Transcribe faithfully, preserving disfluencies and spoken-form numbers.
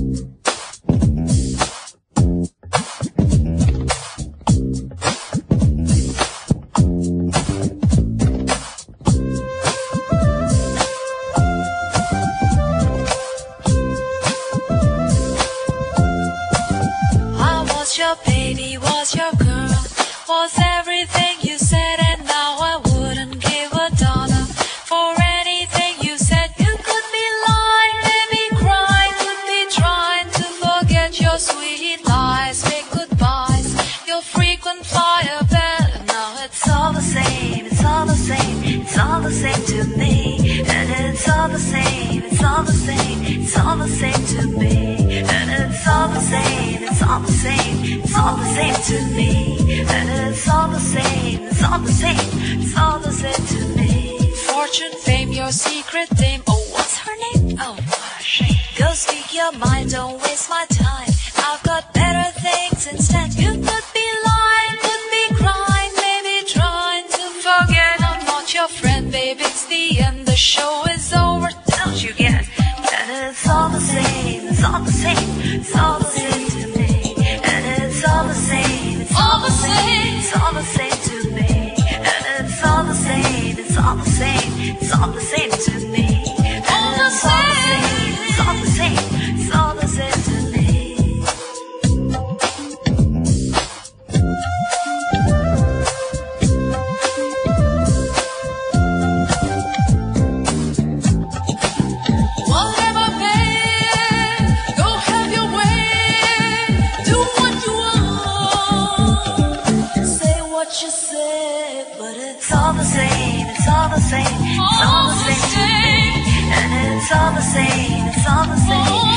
Your baby, was your girl, was everything you said, and now I wouldn't give a dollar for anything you said. You could be lying, maybe crying, could be trying to forget your sweet lies, make goodbyes, your frequent fire bell. Now it's all the same, it's all the same, it's all the same to me, and it's all the same, it's all the same, it's all the same to me, and it's all the same, it's all the same. It's all the same to me, and it's all the same, it's all the same, it's all the same to me. Fortune, fame, your secret dame, oh, what's her name? Oh, what a shame. Go speak your mind, don't waste my time, I've got better things instead. You could be lying, could be crying, maybe trying to forget I'm not your friend, babe, it's the end, the show is over, don't you get? And it's all the same, it's all the same, it's all the same to me. It's all the same, it's all the same, it's all the same to me, and it's all the same, it's all the same, it's all the same to me, and it's all the same, it's all the same, it's all the same to me. Whatever, babe, go have your way, do what you want, say what you say, but it's all the same, it's all the same, it's all the same to me, and it's all the same, it's all the same.